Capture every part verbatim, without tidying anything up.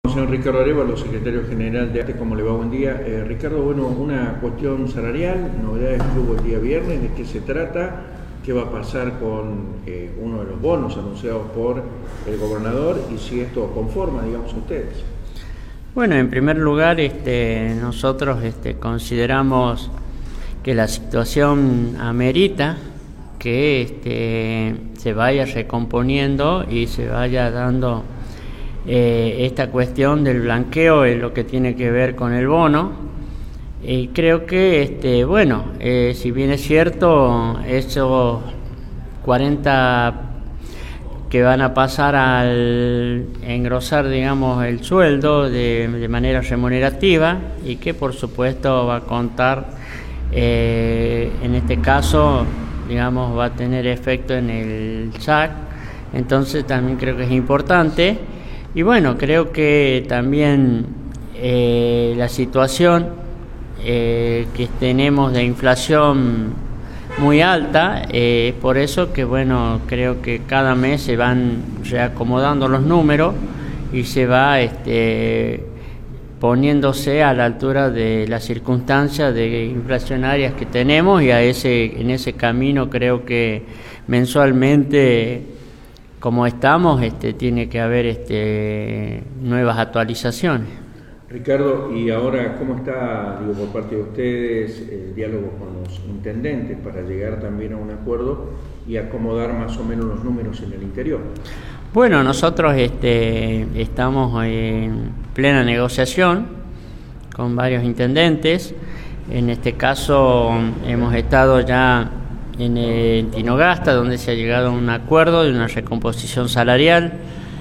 Señor Ricardo Arévalo, secretario general de ATE, ¿cómo le va? Buen día. Eh, Ricardo, bueno, una cuestión salarial, novedades que hubo el día viernes, ¿de qué se trata? ¿Qué va a pasar con eh, uno de los bonos anunciados por el gobernador y si esto conforma, digamos, a ustedes? Bueno, en primer lugar, este, nosotros este, consideramos que la situación amerita que este, se vaya recomponiendo y se vaya dando eh, esta cuestión del blanqueo en lo que tiene que ver con el bono. Y creo que, este, bueno, eh, si bien es cierto, esos cuarenta que van a pasar al engrosar, digamos, el sueldo de, de manera remunerativa y que por supuesto va a contar, eh, en este caso, digamos, va a tener efecto en el S A C, entonces también creo que es importante. Y bueno, creo que también eh, la situación eh, que tenemos de inflación muy alta, eh, por eso que bueno, creo que cada mes se van reacomodando los números y se va este, poniéndose a la altura de las circunstancias de inflacionarias que tenemos, y a ese en ese camino creo que mensualmente, como estamos, este, tiene que haber este, nuevas actualizaciones. Ricardo, y ahora, ¿cómo está, digo, por parte de ustedes el diálogo con los intendentes para llegar también a un acuerdo y acomodar más o menos los números en el interior? Bueno, nosotros este, estamos en plena negociación con varios intendentes. En este caso hemos estado ya en el Tinogasta, donde se ha llegado a un acuerdo de una recomposición salarial,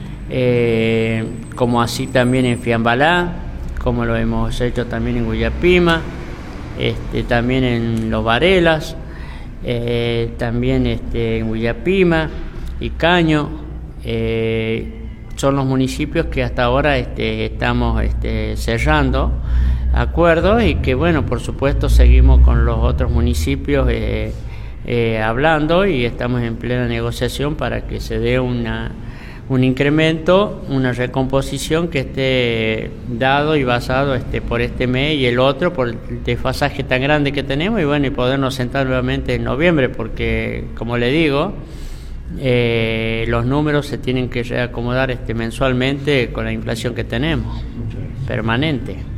eh, como así también en Fiambalá, como lo hemos hecho también en Huillapima, este, también en Los Varelas, eh, también este, en Huillapima y Caño. Eh, son los municipios que hasta ahora este, estamos este, cerrando acuerdos, y que bueno, por supuesto seguimos con los otros municipios eh, eh, hablando, y estamos en plena negociación para que se dé una un incremento, una recomposición que esté dado y basado este, por este mes y el otro, por el desfasaje tan grande que tenemos, y bueno, y podernos sentar nuevamente en noviembre, porque como le digo, eh, los números se tienen que reacomodar este, mensualmente con la inflación que tenemos, permanente.